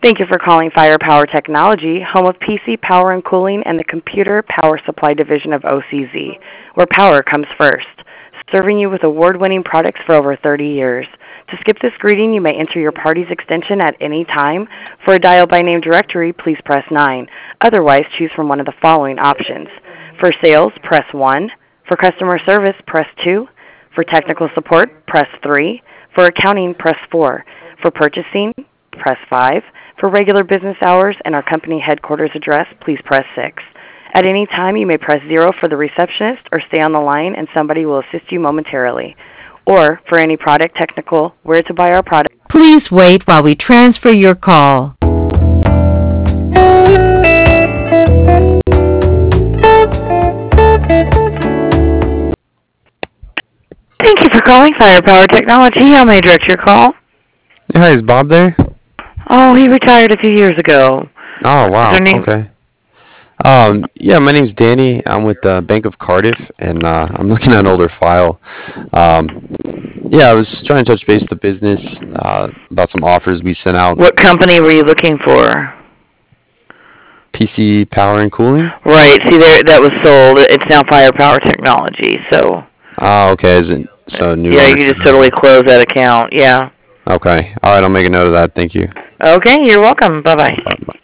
Thank you for calling Firepower Technology, home of PC Power and Cooling and the Computer Power Supply Division of OCZ, where power comes first, serving you with award-winning products for over 30 years. To skip this greeting, you may enter your party's extension at any time. For a dial-by-name directory, please press 9. Otherwise, choose from one of the following options. For sales, press 1. For customer service, press 2. For technical support, press 3. For accounting, press 4. For purchasing, press 5. For regular business hours and our company headquarters address, please press 6. At any time, you may press 0 for the receptionist or stay on the line and somebody will assist you momentarily. Or, for any product technical, where to buy our product. Please wait while we transfer your call. Thank you for calling Firepower Technology. How may I direct your call? Hi, is Bob there? Oh, he retired a few years ago. Oh, wow. Is your name? Okay. Yeah, my name's Danny. I'm with the Bank of Cardiff, and I'm looking at an older file. Yeah, I was trying to touch base with the business about some offers we sent out. What company were you looking for? PC Power and Cooling? Right. See, that was sold. It's now Firepower Technology. So. Oh, okay. Is it so new? Yeah, you can just totally close that account. Yeah. Okay. All right. I'll make a note of that. Thank you. Okay. You're welcome. Bye-bye. Bye.